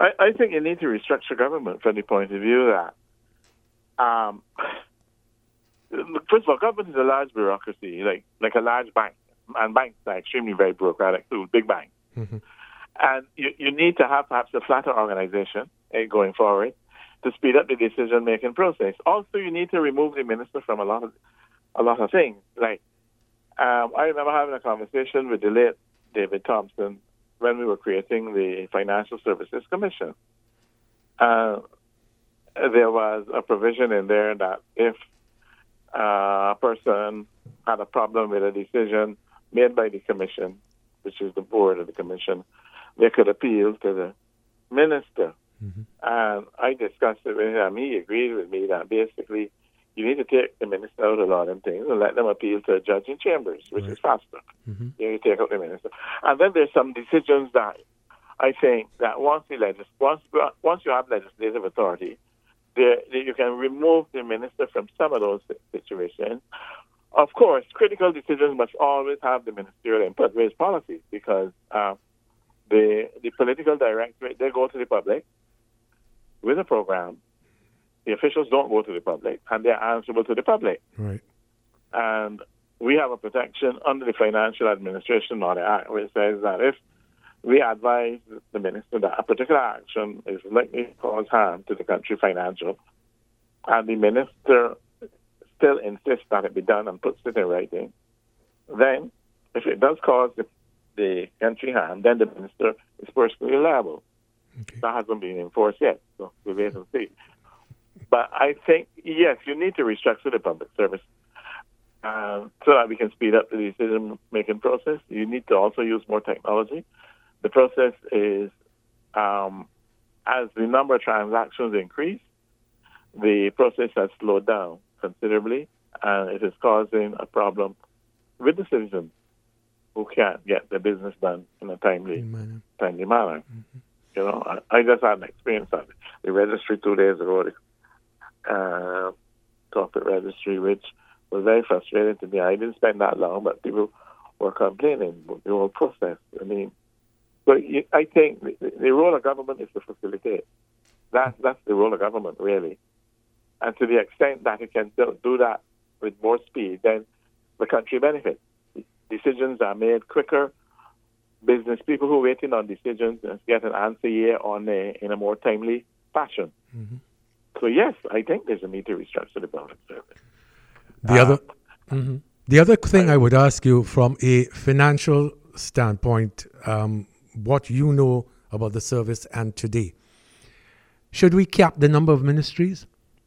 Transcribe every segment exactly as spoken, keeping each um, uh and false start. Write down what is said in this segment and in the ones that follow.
I, I think you need to restructure government from the point of view that, um, first of all, government is a large bureaucracy, like like a large bank, and banks are extremely very bureaucratic too, big banks. Mm-hmm. And you, you need to have perhaps a flatter organization uh, going forward to speed up the decision-making process. Also, you need to remove the minister from a lot of a lot of things. Like um, I remember having a conversation with the late David Thompson when we were creating the Financial Services Commission. Uh, there was a provision in there that if uh, a person had a problem with a decision made by the commission, which is the board of the commission, they could appeal to the minister. Mm-hmm. And I discussed it with him. He agreed with me that basically you need to take the minister out of a lot of things and let them appeal to a judge in chambers, which right. is faster. Mm-hmm. You need to take out the minister. And then there's some decisions that I think that once the legis- once once you have legislative authority, there, you can remove the minister from some of those situations. Of course, critical decisions must always have the ministerial input with policies because uh, the the political directorate, they go to the public with a program. The officials don't go to the public, and they're answerable to the public. Right. And we have a protection under the Financial Administration Order Act, which says that if we advise the minister that a particular action is likely to cause harm to the country financial, and the minister still insists that it be done and puts it in writing, then if it does cause the, the country harm, then the minister is personally liable. Okay. That hasn't been enforced yet, so we'll wait and see. But I think, yes, you need to restructure the public service uh, so that we can speed up the decision-making process. You need to also use more technology. The process is, um, as the number of transactions increase, the process has slowed down considerably, and it is causing a problem with the citizens who can't get their business done in a timely, manner. timely manner. Mm-hmm. You know, I, I just had an experience at the registry two days ago, the uh, corporate registry, which was very frustrating to me. I didn't spend that long, but people were complaining about the whole process. I mean, but I think the, the role of government is to facilitate. That, that's the role of government, really. And to the extent that it can do that with more speed, then the country benefits. Decisions are made quicker. Business people who are waiting on decisions get an answer yeah or nay in a more timely fashion. Mm-hmm. So yes, I think there's a need to restructure the public service. The uh, other, mm-hmm. the other thing I, I would ask you from a financial standpoint, um, what you know about the service and today, should we cap the number of ministries?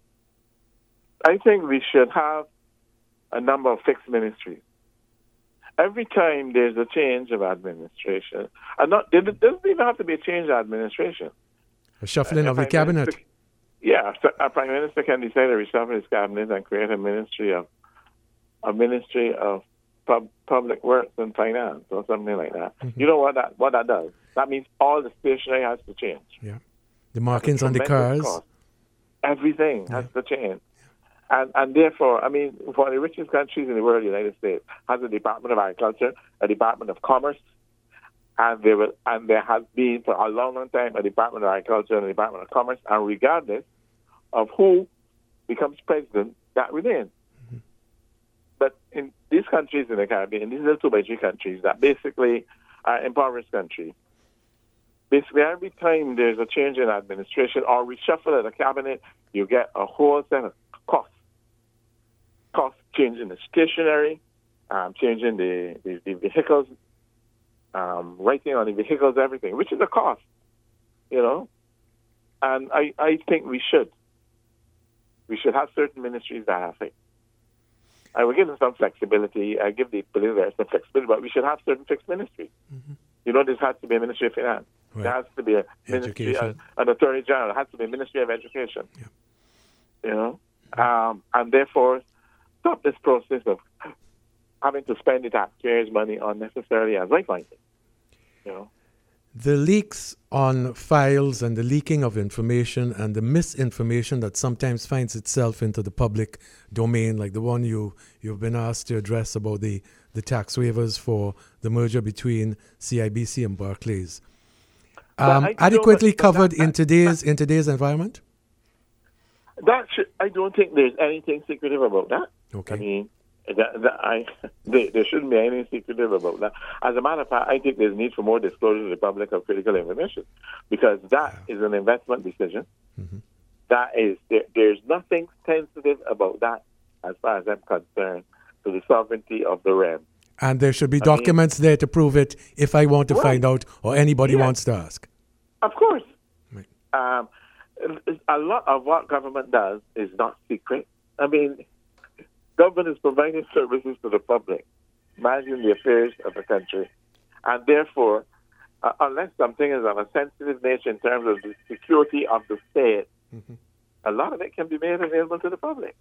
I think we should have a number of fixed ministries. Every time there's a change of administration, and not there doesn't even have to be a change of administration. A shuffling uh, of the cabinet. Minister, yeah, a prime minister can decide to reshuffle his cabinet and create a ministry of a ministry of pub, public works and finance or something like that. Mm-hmm. You know what that what that does? That means all the stationery has to change. Yeah, the markings on the cars. Cost. Everything yeah. has to change. And and therefore, I mean, one of the richest countries in the world, the United States, has a Department of Agriculture, a Department of Commerce, and there will, and there has been for a long, long time a Department of Agriculture and a Department of Commerce, and regardless of who becomes president, that remains. Mm-hmm. But in these countries in the Caribbean, in these little two by three countries that basically are impoverished countries, basically every time there's a change in administration or reshuffle of the cabinet, you get a whole set of costs. Costs changing the stationery, um, changing the, the, the vehicles, um, writing on the vehicles, everything, which is a cost, you know. And I, I think we should. We should have certain ministries that have it. I will give them some flexibility. I give the political some flexibility, but we should have certain fixed ministries. Mm-hmm. You know, this has to be a Ministry of Finance. Right. There has to be a ministry, uh, an Attorney General. There has to be a Ministry of Education. Yeah. You know, um, and therefore stop this process of having to spend the taxpayers' money unnecessarily as I find it. You know, the leaks on files and the leaking of information and the misinformation that sometimes finds itself into the public domain, like the one you you've been asked to address about the the tax waivers for the merger between C I B C and Barclays. um, adequately covered that, in today's in today's environment? That should, I don't think there's anything secretive about that. Okay. I mean, that, that I there, there shouldn't be anything secretive about that. As a matter of fact, I think there's need for more disclosure to the public of critical information, because that yeah. is an investment decision. Mm-hmm. That is, there, there's nothing sensitive about that, as far as I'm concerned, to the sovereignty of the realm. And there should be I documents mean, there to prove it if I want to right. find out or anybody yes. wants to ask. Of course. Right. Um, a lot of what government does is not secret. I mean, government is providing services to the public, managing the affairs of the country. And therefore, uh, unless something is of a sensitive nature in terms of the security of the state, mm-hmm. a lot of it can be made available to the public.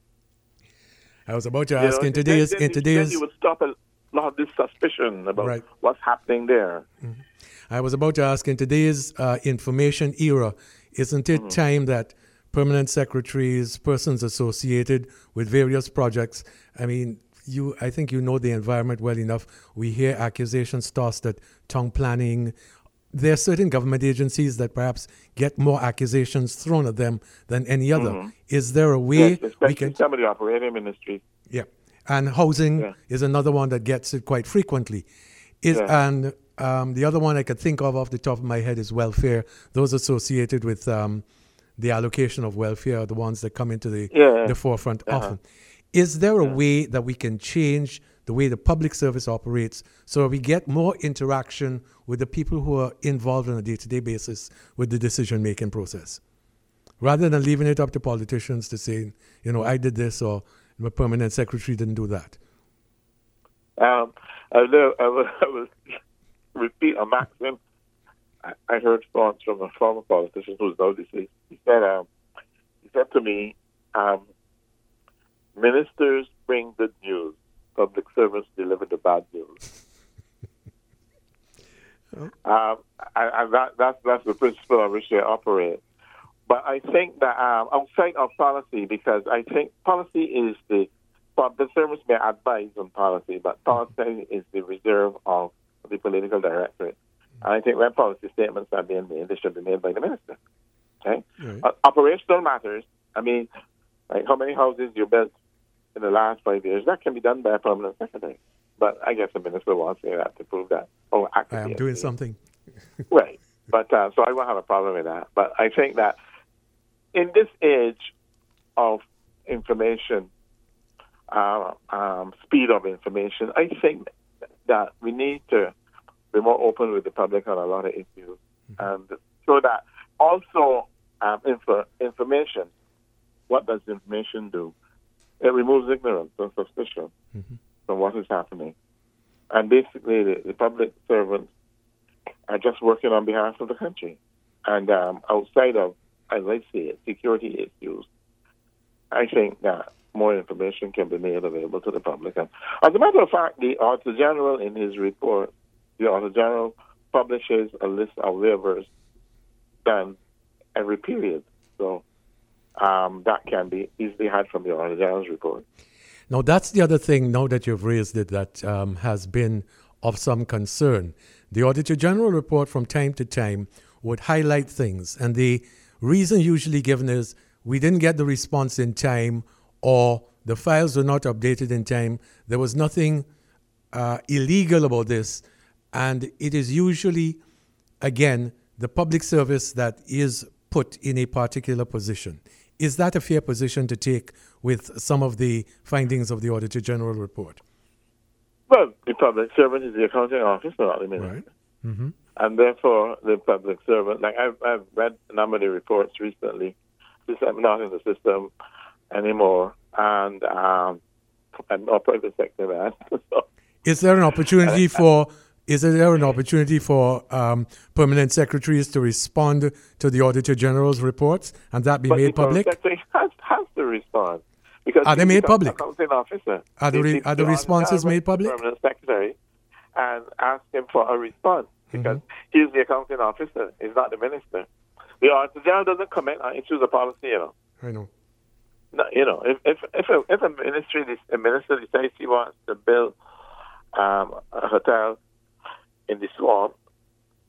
I was about to you ask know, in today's... Then, in today's then you would stop a lot of this suspicion about right. what's happening there. Mm-hmm. I was about to ask, in today's uh, information era, isn't it mm-hmm. time that permanent secretaries, persons associated with various projects, I mean, you, I think you know the environment well enough. We hear accusations tossed at tongue planning. There are certain government agencies that perhaps get more accusations thrown at them than any other. Mm-hmm. Is there a way yes, we can... some of the operating ministries. Yeah. And housing yeah. is another one that gets it quite frequently. Is yeah. And um, the other one I could think of off the top of my head is welfare. Those associated with um, the allocation of welfare are the ones that come into the, yeah. the forefront uh-huh. often. Is there a yeah. way that we can change the way the public service operates so we get more interaction with the people who are involved on a day-to-day basis with the decision-making process, rather than leaving it up to politicians to say, you know, I did this or my permanent secretary didn't do that? Um, I will, I will, I will repeat a maxim I, I heard once from a former politician who's now deceased. He said, um, he said to me, um, ministers bring good news, public servants deliver the bad news. oh. um, and, and that, that's, that's the principle on which they operate. But I think that um, outside of policy, because I think policy is the, the servants may advise on policy, but policy is the reserve of the political directorate. And I think when policy statements are being made, they should be made by the minister. Okay? Right. Uh, operational matters, I mean, like how many houses you built in the last five years, that can be done by a permanent secretary. But I guess the minister wants to say that to prove that. Oh, I am doing something. Right. But uh, so I won't have a problem with that. But I think that in this age of information, uh, um, speed of information, I think that we need to be more open with the public on a lot of issues, mm-hmm. and so that also um, info, information. What does information do? It removes ignorance and suspicion mm-hmm. from what is happening, and basically the, the public servants are just working on behalf of the country, and um, outside of, as I say, security issues, I think that more information can be made available to the public. And as a matter of fact, the Auditor General in his report, the Auditor General publishes a list of waivers done every period. So um, that can be easily had from the Auditor General's report. Now, that's the other thing, now that you've raised it, that um, has been of some concern. The Auditor General report from time to time would highlight things, and the reason usually given is we didn't get the response in time, or the files were not updated in time. There was nothing uh, illegal about this. And it is usually, again, the public service that is put in a particular position. Is that a fair position to take with some of the findings of the Auditor General report? Well, the public servant is the accounting officer, not the minister. Right. Mm-hmm. And therefore, the public servant, like I've, I've read a number of the reports recently, since I'm not in the system anymore, and um, I'm not private sector man. so, is there an opportunity for is there an opportunity for um, permanent secretaries to respond to the Auditor General's reports and that be but made the public? Secretary has, has to respond because are they made public? Accounting officer. Are the, re- are the responses made public? Permanent secretary and ask him for a response because mm-hmm. he's the accounting officer. He's not the minister. The Auditor General doesn't comment on issues of policy, you know. I know. No, you know, if if if a, if a ministry a minister decides he wants to build um, a hotel in the swamp,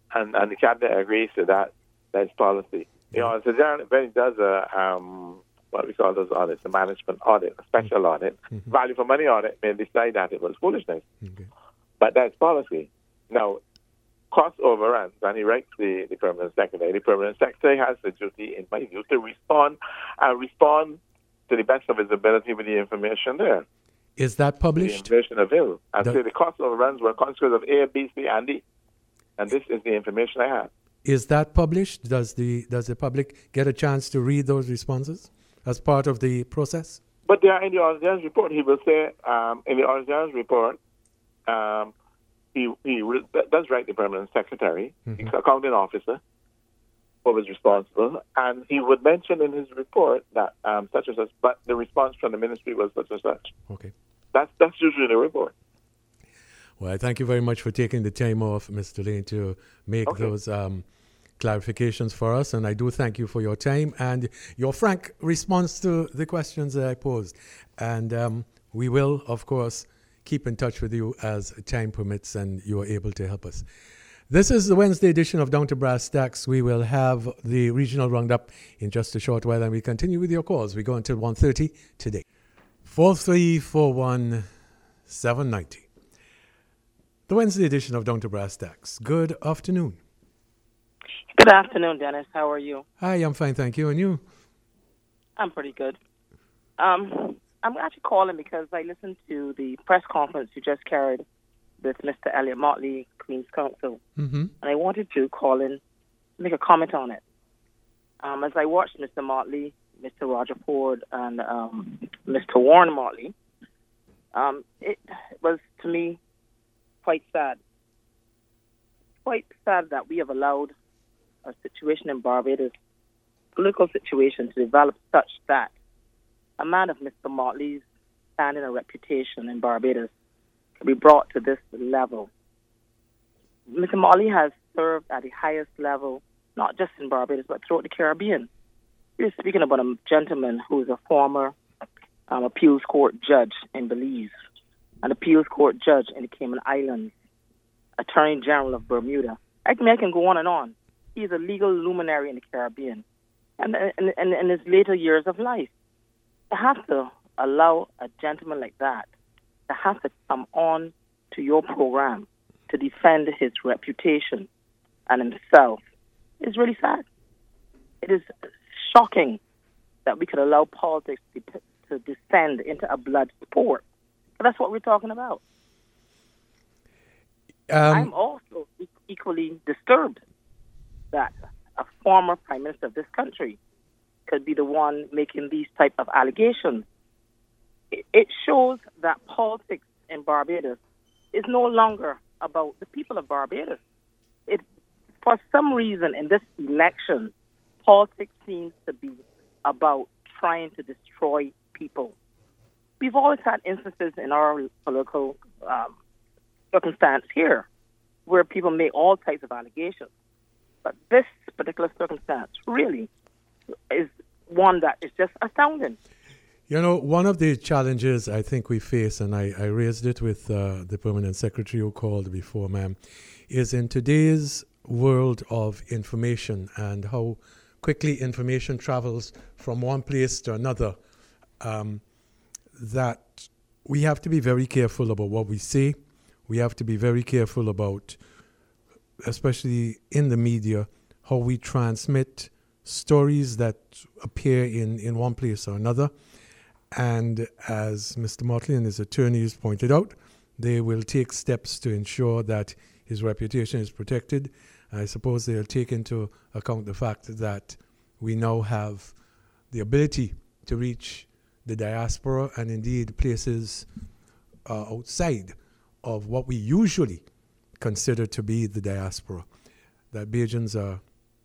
and, and the cabinet agrees to that, that's policy. You know, so General Benny does a, um, what we call those audits, a management audit, a special mm-hmm. audit. Mm-hmm. Value for money audit may decide that it was foolishness. Okay. But that's policy. Now, cost overruns, and he writes the, the permanent secretary. The permanent secretary has the duty, in my view, to respond and respond to the best of his ability with the information there. Is that published? The information available. And the, say the cost overruns were consequence of A, B, C, and D. And this is the information I have. Is that published? Does the does the public get a chance to read those responses as part of the process? But they are in the Auditor's report. He will say, um, in the Auditor's report, um, he, he does write the permanent secretary, mm-hmm. the accounting officer, who was responsible, and he would mention in his report that um, such and such, but the response from the ministry was such and such. Okay. That's, that's usually the report. Well, I thank you very much for taking the time off, Mister Lane, to make okay. those um, clarifications for us. And I do thank you for your time and your frank response to the questions that I posed. And um, we will, of course, keep in touch with you as time permits and you are able to help us. This is the Wednesday edition of Down to Brass Tacks. We will have the regional roundup in just a short while, and we continue with your calls. We go until one thirty today. four three four one seven nine zero. The Wednesday edition of Down to Brass Tacks. Good afternoon. Good afternoon, Dennis. How are you? Hi, I'm fine, thank you. And you? I'm pretty good. Um, I'm actually calling because I listened to the press conference you just carried with Mister Elliot Motley, Queen's Counsel, mm-hmm. and I wanted to call in, make a comment on it. Um, as I watched Mister Motley, Mister Roger Ford, and um, Mister Warren Motley, um, it was, to me, quite sad. Quite sad that we have allowed a situation in Barbados, political situation, to develop such that a man of Mister Motley's standing and reputation in Barbados can be brought to this level. Mister Motley has served at the highest level, not just in Barbados, but throughout the Caribbean. We're speaking about a gentleman who is a former um, appeals court judge in Belize, an appeals court judge in the Cayman Islands, Attorney General of Bermuda. I can, I can go on and on. He is a legal luminary in the Caribbean and in, in, in his later years of life. You have to allow a gentleman like that to have to come on to your program to defend his reputation and himself. It's really sad. It is shocking that we could allow politics to, to descend into a blood sport. But that's what we're talking about. Um, I'm also e- equally disturbed that a former prime minister of this country could be the one making these type of allegations. It, it shows that politics in Barbados is no longer about the people of Barbados. It, for some reason, in this election, politics seems to be about trying to destroy people. We've always had instances in our political um, circumstance here where people make all types of allegations. But this particular circumstance really is one that is just astounding. You know, one of the challenges I think we face, and I, I raised it with uh, the permanent secretary who called before, ma'am, is in today's world of information and how quickly information travels from one place to another, um, that we have to be very careful about what we say. We have to be very careful about, especially in the media, how we transmit stories that appear in, in one place or another. And as Mister Motley and his attorneys pointed out, they will take steps to ensure that his reputation is protected. I suppose they'll take into account the fact that we now have the ability to reach the diaspora and indeed places uh, outside of what we usually consider to be the diaspora. That Bajans are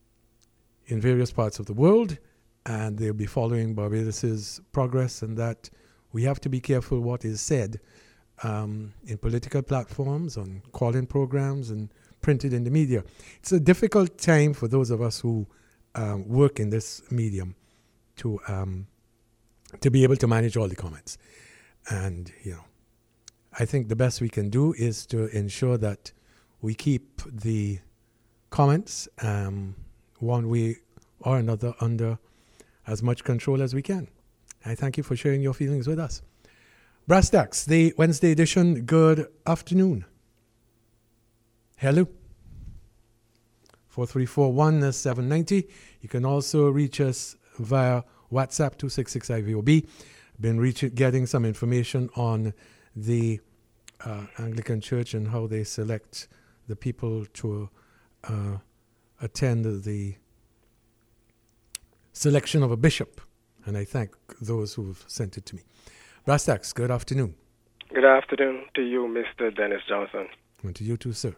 in various parts of the world and they'll be following Barbados's progress, and that we have to be careful what is said um, in political platforms, on call-in programs, and printed in the media. It's a difficult time for those of us who um, work in this medium to um, to be able to manage all the comments. And, you know, I think the best we can do is to ensure that we keep the comments, um, one way or another, under as much control as we can. I thank you for sharing your feelings with us. Brass Tacks, the Wednesday edition, good afternoon. Hello. four three four one seven nine zero. You can also reach us via WhatsApp two six six I V O B. Been reach- getting some information on the uh, Anglican Church and how they select the people to uh, attend the selection of a bishop. And I thank those who have sent it to me. Brass Tacks, good afternoon. Good afternoon to you, Mister Dennis Johnson. And to you too, sir.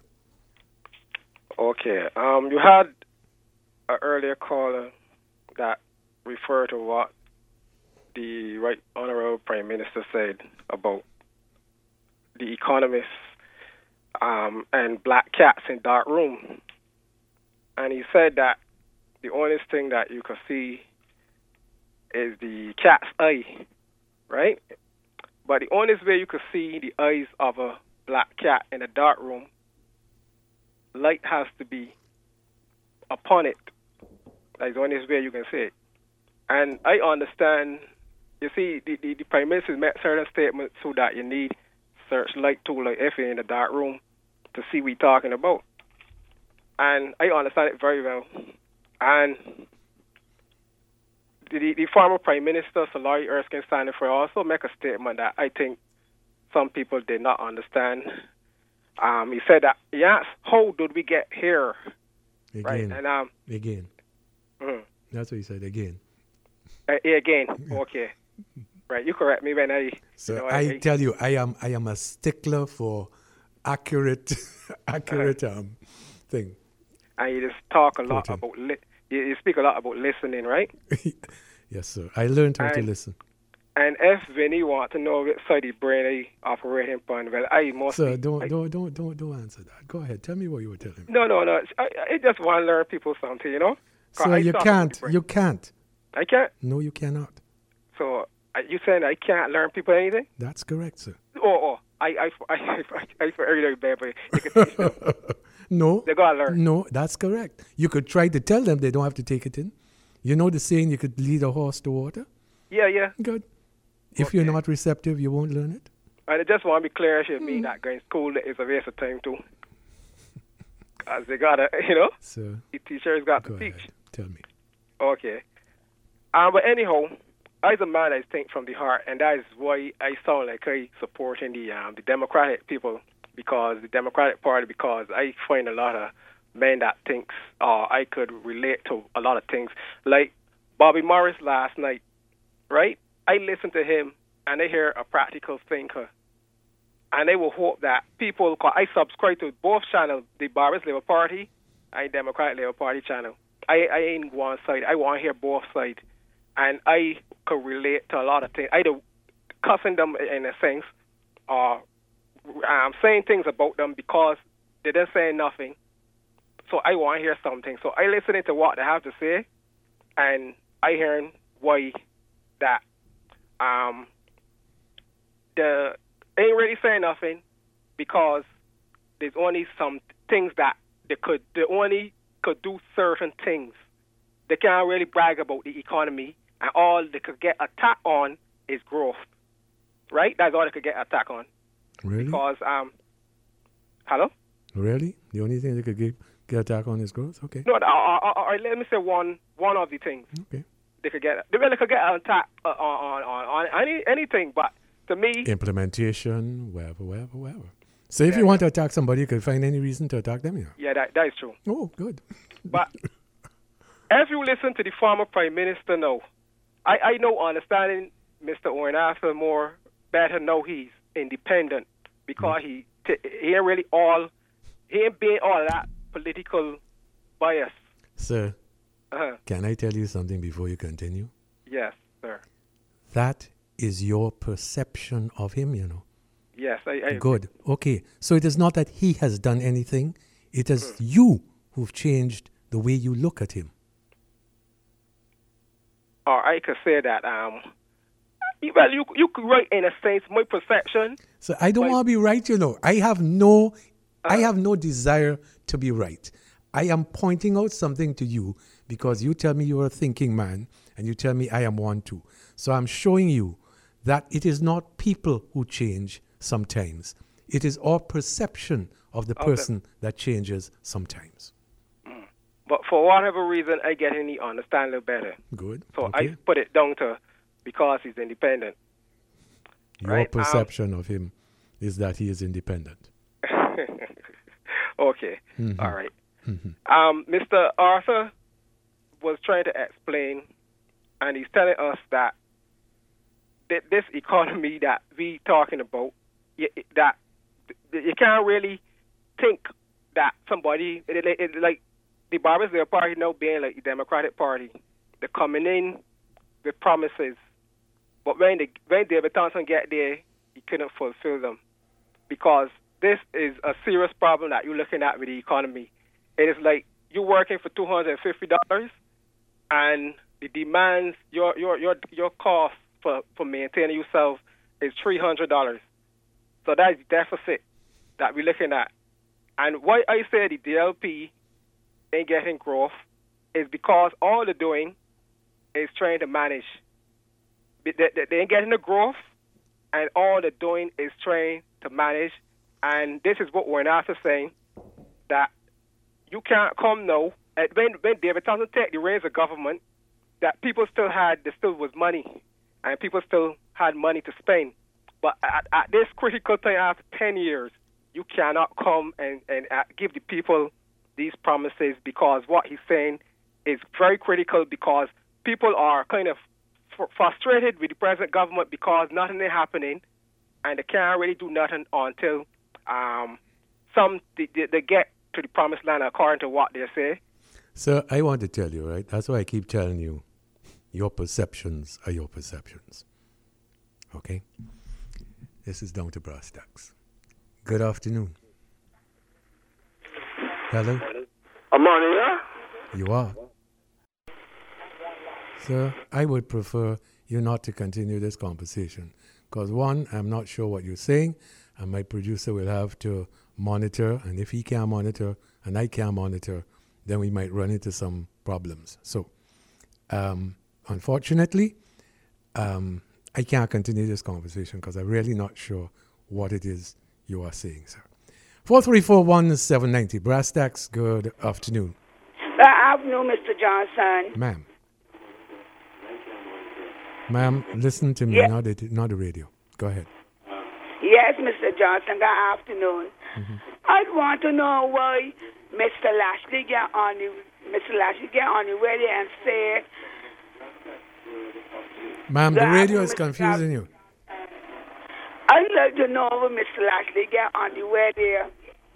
Okay. Um, you had an earlier caller that referred to what the Right Honorable Prime Minister said about the economists um, and black cats in dark room. And he said that the only thing that you can see is the cat's eye, right? But the only way you can see the eyes of a black cat in a dark room, light has to be upon it. That's the only way you can see it. And I understand, you see, the, the, the Prime Minister made certain statements so that you need searchlight tool like F in the dark room to see what we're talking about. And I understand it very well. And the, the former Prime Minister, Sir Laurie Erskine Sandiford, also make a statement that I think some people did not understand. Um, he said that, yes, how did we get here? Again. Right? And, um, again. Mm-hmm. That's what he said, again. Uh, again, okay. Right, you correct me when I... So you know, I, I tell you, I am I am a stickler for accurate, accurate uh-huh. um thing. And you just talk a lot Quoting. about... Li- you, you speak a lot about listening, right? Yes, sir. I learned how and, to listen. And if Vinny want to know which side the brain I operating upon, well, I must... Sir, don't, I, don't, don't, don't, don't answer that. Go ahead. Tell me what you were telling me. No, no, no. I, I just want to learn people something, you know? Sir, you can't. You can't. I can't? No, you cannot. So, uh, you saying I can't learn people anything? That's correct, sir. Oh, oh. I, I, I, I, I, I very bad, but you can teach them. No. They gotta learn. No, that's correct. You could try to tell them they don't have to take it in. You know the saying, you could lead a horse to water? Yeah, yeah. Good. If okay. you're not receptive, you won't learn it. And I just want to be clear, it should mean that going to school is a waste of time too. Because they gotta, you know, so, the teachers got go to teach. Ahead. Tell me. Okay. Um, but anyhow, as a man, I think from the heart, and that is why I sound like I supporting the um, the Democratic people, because the Democratic Party, because I find a lot of men that thinks, uh, I could relate to a lot of things. Like Bobby Morris last night, right? I listened to him, and I hear a practical thinker. And I will hope that people, cause I subscribe to both channels, the Barbados Labour Party and Democratic Labour Party channel. I, I ain't one side. I want to hear both sides. And I could relate to a lot of things. Either cussing them in a sense, or um, saying things about them because they didn't say nothing. So I want to hear something. So I listening to what they have to say, and I hearing why that um, the ain't really saying nothing because there's only some things that they could, they only could do certain things. They can't really brag about the economy, and all they could get attack on is growth. Right? That's all they could get attack on. Really? Because, um, hello? Really? The only thing they could get, get attack on is growth? Okay. No, or, or, or, let me say one one of the things. Okay. They could get, they really could get an attack uh, on, on, on any, anything, but to me... Implementation, wherever, wherever, wherever. So if yeah, you want yeah. to attack somebody, you can find any reason to attack them, you know? Yeah, that, that is true. Oh, good. But if you listen to the former Prime Minister now, I, I know understanding Mister Owen Arthur more better now he's independent because mm. he t- he ain't really all, he ain't being all that political bias. Sir, uh-huh. Can I tell you something before you continue? Yes, sir. That is your perception of him, you know. Yes, I, I Good. Okay. So it is not that he has done anything. It is mm. you who've changed the way you look at him. Or I could say that, um, well, you you could write in a sense my perception. So I don't want to be right, you know. I have no, uh, I have no desire to be right. I am pointing out something to you because you tell me you're a thinking man and you tell me I am one too. So I'm showing you that it is not people who change sometimes. It is our perception of the Okay. person that changes sometimes. Mm. But for whatever reason, I get any understand a little better. Good. So Okay. I put it down to because he's independent. Your right, um, perception of him is that he is independent. Okay. Mhm. All right. Mhm. Um, Mister Arthur was trying to explain, and he's telling us that th- this economy that we talking about, y- that th- you can't really think that somebody, it, it, it, like the Barbizon Party now being like the Democratic Party, they're coming in with promises, but when the, when David Thompson get there, he couldn't fulfill them because this is a serious problem that you're looking at with the economy. It is like you're working for two hundred fifty dollars, and the demands, your your your your cost for, for maintaining yourself is three hundred dollars. So that's the deficit that we're looking at. And why I say the D L P ain't getting growth is because all they're doing is trying to manage. They, they, they ain't getting the growth, and all they're doing is trying to manage. And this is what we're not saying, that you can't come now. And when, when David Thompson take the reins of government, that people still had, there still was money, and people still had money to spend. But at, at this critical time, after ten years, you cannot come and, and uh, give the people these promises, because what he's saying is very critical, because people are kind of fr- frustrated with the present government because nothing is happening, and they can't really do nothing until um, some they, they get to the promised land according to what they say. So I want to tell you, right? That's why I keep telling you, your perceptions are your perceptions. Okay? This is down to brass tacks. Good afternoon. Hello? I'm on here. You are. Sir, I would prefer you not to continue this conversation. Because one, I'm not sure what you're saying, and my producer will have to monitor, and if he can't monitor and I can't monitor, then we might run into some problems. So, um, unfortunately, um, I can't continue this conversation because I'm really not sure what it is you are saying, sir. four three four one seven nine zero. Brass Tacks, good afternoon. Good afternoon, Mister Johnson. Ma'am. Ma'am, listen to me, Yeah. not, the, not the radio. Go ahead. Yes, Mister Johnson, good afternoon. Mm-hmm. I want to know why Mister Lashley get on the Mister Lashley get on the radio and say, Ma'am, the Good radio is afternoon, Mister confusing you. I'd like to know why Mister Lashley get on the radio.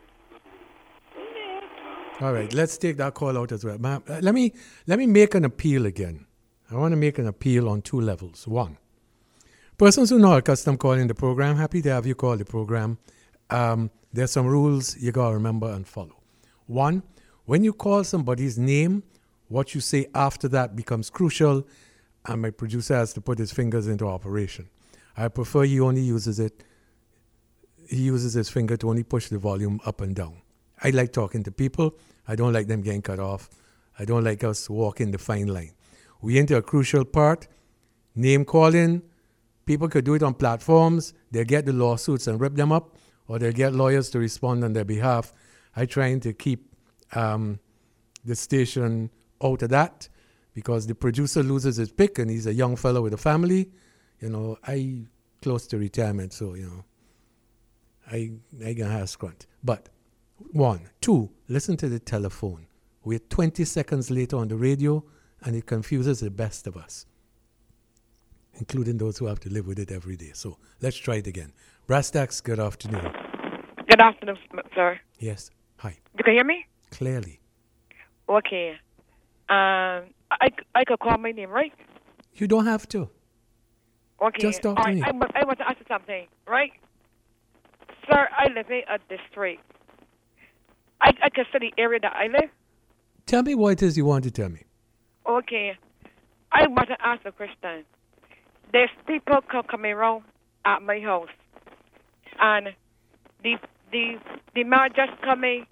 All right, let's take that call out as well. Ma'am, uh, let me let me make an appeal again. I want to make an appeal on two levels. One, persons who not accustomed calling the program, happy to have you call the program. Um, there's some rules you got to remember and follow. One, when you call somebody's name, what you say after that becomes crucial, and my producer has to put his fingers into operation. I prefer he only uses it, he uses his finger to only push the volume up and down. I like talking to people. I don't like them getting cut off. I don't like us walking the fine line. We enter a crucial part, name calling. People could do it on platforms. They'll get the lawsuits and rip them up, or they'll get lawyers to respond on their behalf. I trying to keep um, the station out of that, because the producer loses his pick and he's a young fellow with a family. You know, I close to retirement, so, you know, I I can have scrunt. But one, two, listen to the telephone. We're twenty seconds later on the radio, and it confuses the best of us, including those who have to live with it every day. So let's try it again. Brass Tacks, good afternoon. Good afternoon, sir. Yes, hi. You can hear me? Clearly. Okay. Um, I, I could call my name, right? You don't have to. Okay. Just talk All to right. me. I, must- I want to ask you something, right? Sir, I live in a district. I, I can see the area that I live. Tell me what it is you want to tell me. Okay. I want to ask a question. There's people come coming around at my house, and the the the man just coming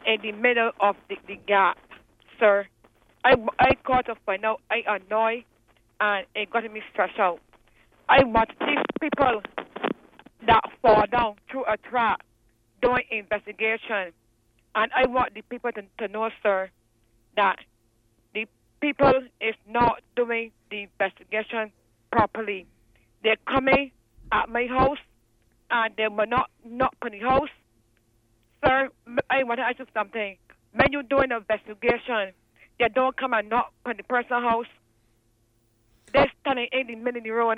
in the middle of the, the gap, sir. I, I got to find out I annoyed and it got me stressed out. I want these people that fall down through a trap doing investigation. And I want the people to, to know, sir, that the people is not doing the investigation properly. They're coming at my house and they will not knock on the house. Sir, I want to ask you something. When you're doing an investigation, they don't come and knock on the person's house. They're standing in the middle of the road.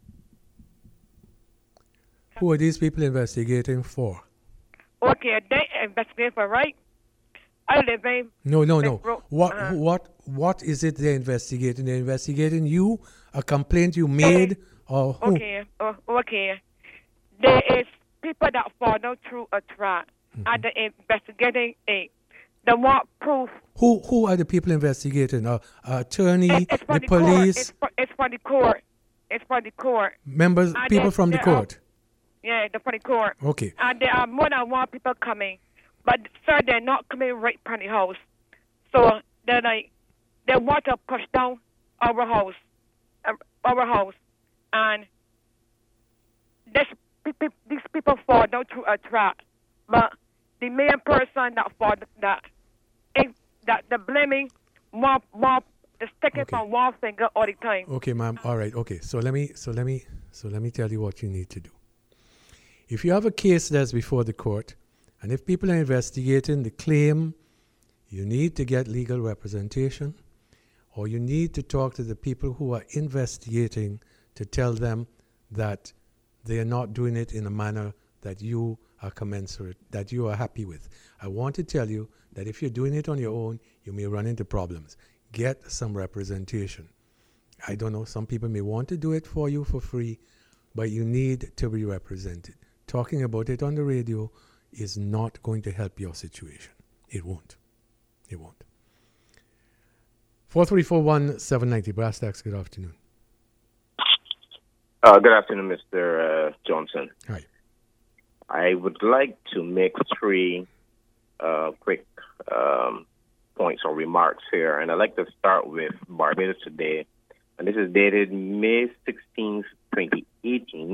Who are these people investigating for? Okay, they investigate for, right? I live in... No, no, no. Road. What, uh-huh. what, what is it they're investigating? They're investigating you, a complaint you made, or who? Okay, uh, okay. There is people that fall down through a trap, mm-hmm. and they're investigating it. They want proof. Who who are the people investigating? Uh, uh, attorney, it, it's the, the police? It's for, it's for the court. It's for the court. Members, and people they, from the court? Are, yeah, they're for the court. Okay. And there are more than one people coming. But, sir, they're not coming right from the house. So, they're like, they want to push down our house. Uh, our house. And this, these people fall down through a trap. But the main person that fall, that, that they're blaming one, one, they're sticking okay. from one finger all the time. Okay, ma'am. All right. Okay. So let me, so let me, so let me tell you what you need to do. If you have a case that's before the court, and if people are investigating the claim, you need to get legal representation, or you need to talk to the people who are investigating to tell them that they are not doing it in a manner that you are commensurate, that you are happy with. I want to tell you that if you're doing it on your own, you may run into problems. Get some representation. I don't know, some people may want to do it for you for free, but you need to be represented. Talking about it on the radio is not going to help your situation. It won't. It won't. four three four one seven nine zero. Brass Tacks, good afternoon. Uh, good afternoon, Mister Uh, Johnson. Hi. I would like to make three uh, quick um, points or remarks here, and I'd like to start with Barbados Today, and this is dated May sixteenth, twenty eighteen.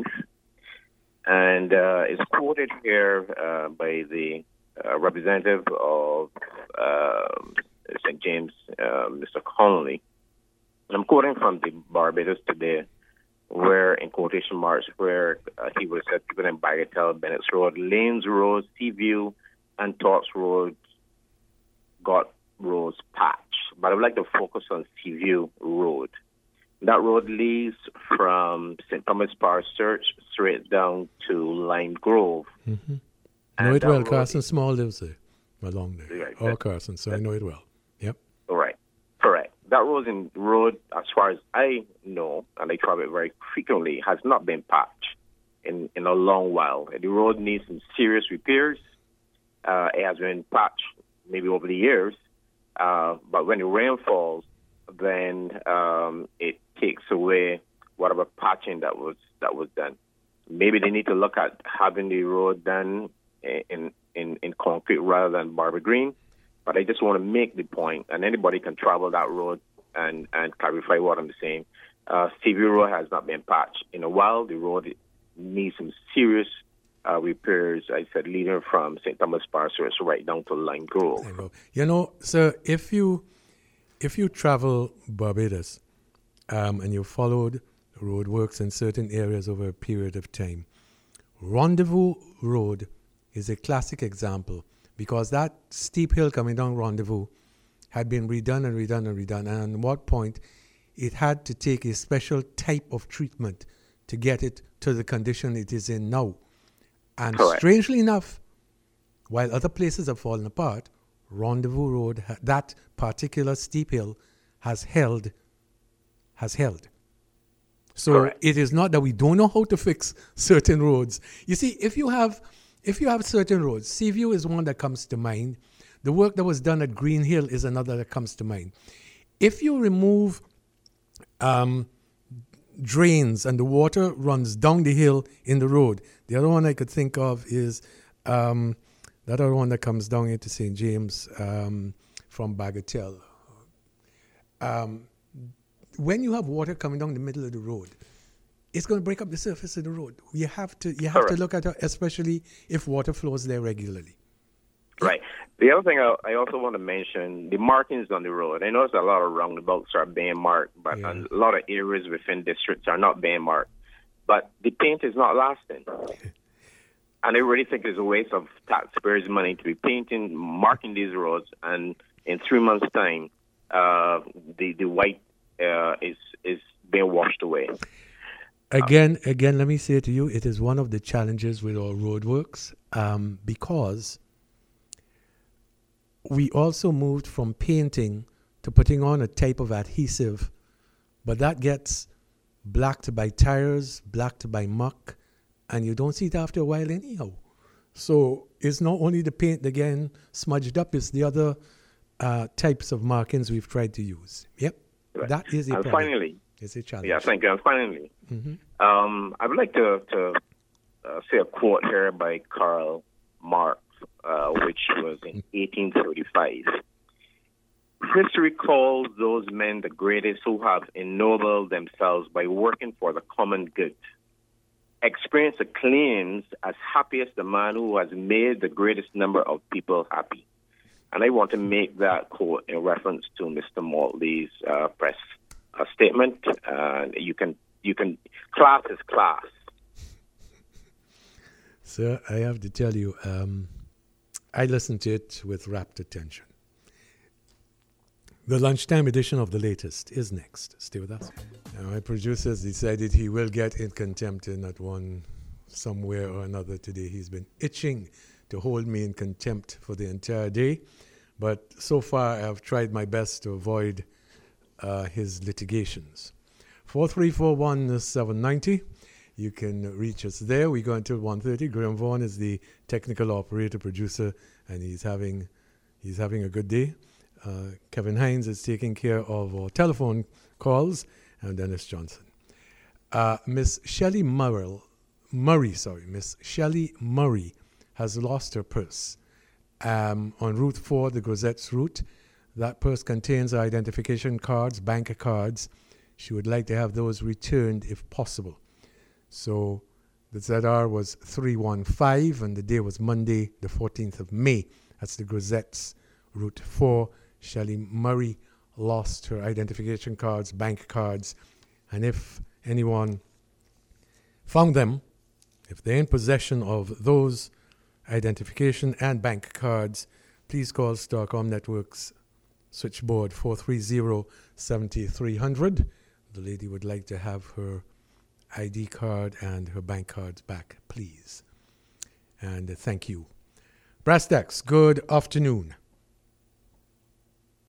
And uh, it's quoted here uh, by the uh, representative of uh, Saint James, uh, Mister Connolly. And I'm quoting from the Barbados Today, where, in quotation marks, where uh, he was said people in Bagatelle, Bennett's Road, Lanes Road, Seaview, and Torps Road got roads patched. But I would like to focus on Seaview Road. That road leads from Saint Thomas Parish Church straight down to Lime Grove. Mm-hmm. I know it well. Carson Small lives there, along there. Right, oh, Carson, so I know it well. Yep. All right. Correct. That road, in, road, as far as I know, and I travel it very frequently, has not been patched in, in a long while. The road needs some serious repairs. Uh, it has been patched maybe over the years, uh, but when the rain falls, then um, it takes away whatever patching that was that was done. Maybe they need to look at having the road done in in, in concrete rather than Barber Green. But I just want to make the point, and anybody can travel that road and, and clarify what I'm saying. Uh, Seaview Road has not been patched in a while. The road needs some serious uh, repairs, I said, leading from Saint Thomas Parish right down to Lime Grove. You know, sir, if you if you travel Barbados um, and you followed roadworks in certain areas over a period of time, Rendezvous Road is a classic example, because that steep hill coming down Rendezvous had been redone and redone and redone, and at what point it had to take a special type of treatment to get it to the condition it is in now. And Correct. Strangely enough, while other places have fallen apart, Rendezvous Road, that particular steep hill, has held, has held. So Correct. It is not that we don't know how to fix certain roads. You see, if you have if you have certain roads, Seaview is one that comes to mind. The work that was done at Green Hill is another that comes to mind. If you remove um, drains and the water runs down the hill in the road, the other one I could think of is um, That other one that comes down into Saint James um, from Bagatelle. Um, when you have water coming down the middle of the road, it's going to break up the surface of the road. You have to you have Correct. to look at it, especially if water flows there regularly. Right. The other thing I, I also want to mention, the markings on the road. I notice a lot of roundabouts are being marked, but Yeah. a lot of areas within districts are not being marked. But the paint is not lasting. And I really think it's a waste of taxpayers' money to be painting, marking these roads, and in three months' time, uh, the the white uh, is is being washed away. Again, again, let me say to you, it is one of the challenges with our roadworks um, because we also moved from painting to putting on a type of adhesive, but that gets blacked by tires, blacked by muck, and you don't see it after a while anyhow. So it's not only the paint again smudged up, it's the other uh, types of markings we've tried to use. Yep, Right. that is a And problem. finally, It's a challenge. yeah, thank you. And finally, Mm-hmm. um, I would like to, to uh, say a quote here by Karl Marx, uh, which was in eighteen thirty-five. History calls those men the greatest who have ennobled themselves by working for the common good. Experience acclaims as happiest the man who has made the greatest number of people happy. And I want to make that quote in reference to Mister Maltley's uh, press uh, statement. Uh, you can, you can, class is class. Sir, I have to tell you, um, I listened to it with rapt attention. The lunchtime edition of The Latest is next. Stay with us. Now, my producers decided he will get in contempt in that one somewhere or another today. He's been itching to hold me in contempt for the entire day. But so far, I've tried my best to avoid uh, his litigations. four three four one seven nine zero. You can reach us there. We go until one thirty. Graham Vaughan is the technical operator, producer, and he's having he's having a good day. Uh, Kevin Hines is taking care of our telephone calls, and Dennis Johnson. Uh, Miss Shelley Murrell, Murray, sorry, Miss Shelley Murray has lost her purse um, on Route four, the Grosettes route. That purse contains her identification cards, bank cards. She would like to have those returned if possible. So the Z R was three one five, and the day was Monday, the fourteenth of May. That's the Grosettes, Route four. Shelley Murray lost her identification cards, bank cards, and if anyone found them, if they're in possession of those identification and bank cards, please call Starcom Networks switchboard four three zero, seven three zero zero. The lady would like to have her I D card and her bank cards back, please. And uh, thank you. Brass Tacks, good afternoon.